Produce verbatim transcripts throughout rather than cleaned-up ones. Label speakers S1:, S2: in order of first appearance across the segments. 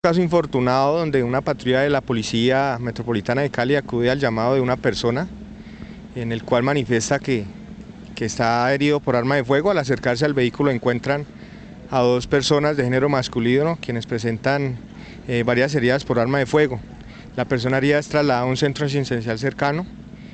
S1: Caso infortunado donde una patrulla de la Policía Metropolitana de Cali acude al llamado de una persona en el cual manifiesta que, que está herido por arma de fuego. Al acercarse al vehículo encuentran a dos personas de género masculino quienes presentan eh, varias heridas por arma de fuego. La persona herida es trasladada a un centro asistencial cercano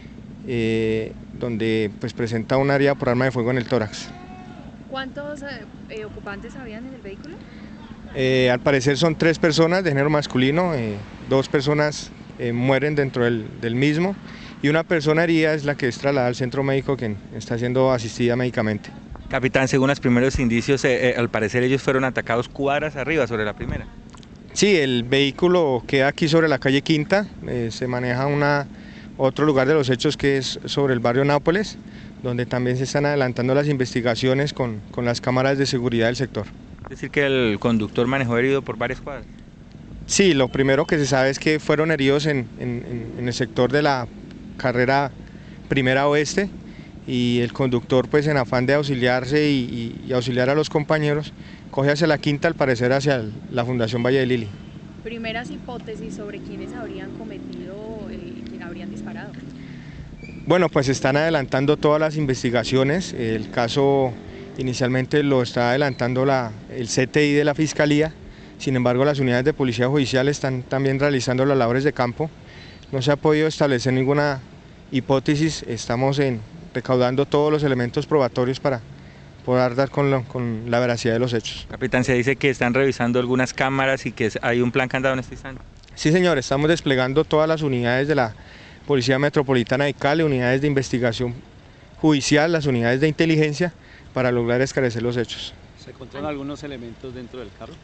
S1: eh, donde pues, presenta una herida por arma de fuego en el tórax.
S2: ¿Cuántos eh, ocupantes habían en el vehículo?
S1: Eh, al parecer son tres personas de género masculino, eh, dos personas eh, mueren dentro del, del mismo y una persona herida es la que es trasladada al centro médico que está siendo asistida médicamente.
S3: Capitán, según los primeros indicios, eh, eh, al parecer ellos fueron atacados cuadras arriba sobre la primera.
S1: Sí, el vehículo queda aquí sobre la calle Quinta, eh, se maneja una, otro lugar de los hechos que es sobre el barrio Nápoles, donde también se están adelantando las investigaciones con, con las cámaras de seguridad del sector.
S3: Es decir, que el conductor manejó herido por varias cuadras.
S1: Sí, lo primero que se sabe es que fueron heridos en, en, en el sector de la carrera Primera Oeste y el conductor, pues en afán de auxiliarse y, y, y auxiliar a los compañeros, coge hacia la Quinta, al parecer hacia el, la Fundación Valle de Lili.
S2: Primeras hipótesis sobre quiénes habrían cometido y quién habrían disparado.
S1: Bueno, pues están adelantando todas las investigaciones. El caso inicialmente lo está adelantando la, el C T I de la Fiscalía. Sin embargo, las unidades de policía judicial están también realizando las labores de campo. No se ha podido establecer ninguna hipótesis. Estamos en, recaudando todos los elementos probatorios para poder dar con, lo, con la veracidad de los hechos.
S3: Capitán, se dice que están revisando algunas cámaras y que hay un plan candado en este instante.
S1: Sí, señor, estamos desplegando todas las unidades de la Policía Metropolitana de Cali, unidades de investigación judicial, las unidades de inteligencia, para lograr esclarecer los hechos.
S4: ¿Se encontraron algunos elementos dentro del carro?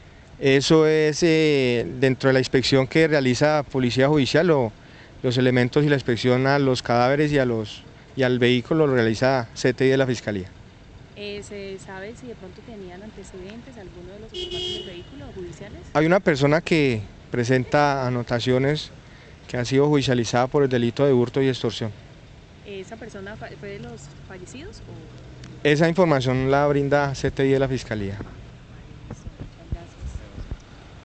S1: Eso es eh, dentro de la inspección que realiza Policía Judicial, o los elementos y la inspección a los cadáveres y, a los, y al vehículo lo realiza C T I de la Fiscalía.
S2: Eh, ¿Se sabe si de pronto tenían antecedentes alguno de los ocupantes del vehículo o judiciales?
S1: Hay una persona que presenta anotaciones que ha sido judicializada por el delito de hurto y extorsión.
S2: ¿Esa persona fue de los fallecidos? O...
S1: Esa información la brinda C T I de la Fiscalía.